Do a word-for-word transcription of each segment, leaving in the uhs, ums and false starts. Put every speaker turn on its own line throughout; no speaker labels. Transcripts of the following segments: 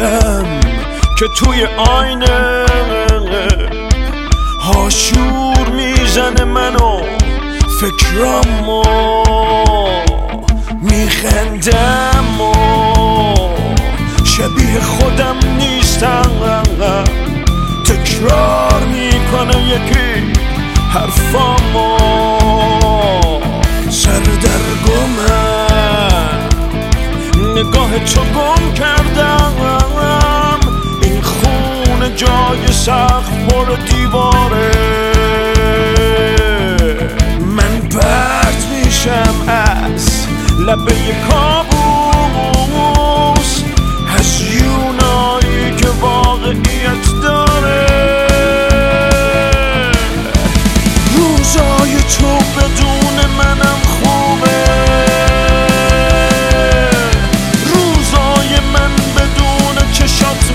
دیدم که توی آینه هاشور میزنه منو فکرامو میخندم و شبیه خودم نیستم، تکرار میکنه یکی حرفامو، سردرگمم نگاه تو گم کردم، این خونه جای سقف پر دیواره، من پرت میشم از لبه کابوس، هزیونایی که واقعیت داره. روزای تو بدون منم خوبه، روزای من بدون چشات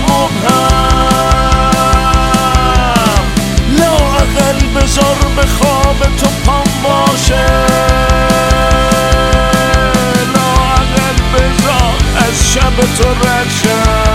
مبهم، لااقل بذار به خواب تو پام باشه، لااقل بذار از شب تو رد شم.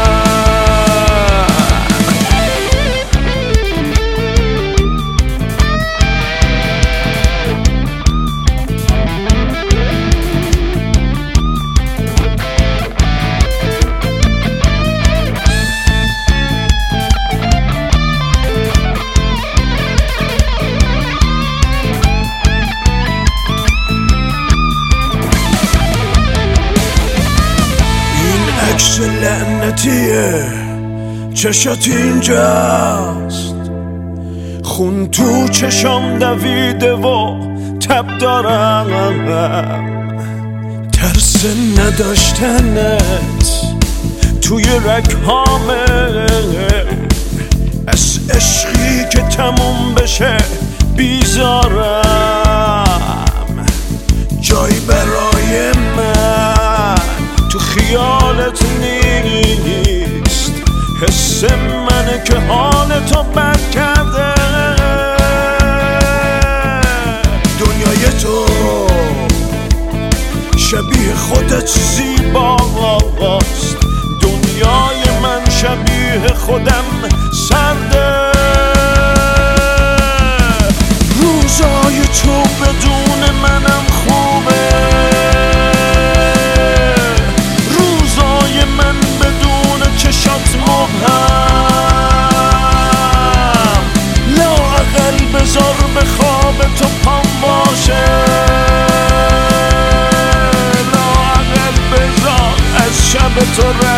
عکس لعنتیه چشات اینجاست، خون تو چشام دویده و تب دارم، ترس نداشتنت توی رگهامه، از عشقی که تموم بشه بیزارم، جایی برای من تو خیالت نیست، حس منه که حالتو بد کرده، دنیای تو شبیه خودت زیباست، دنیای من شبیه خودم سرده، روزای تو بدون منم خوبه، چشات مبهم، لااقل بذار به خواب تو پام باشه، لااقل بذار از شب تو رد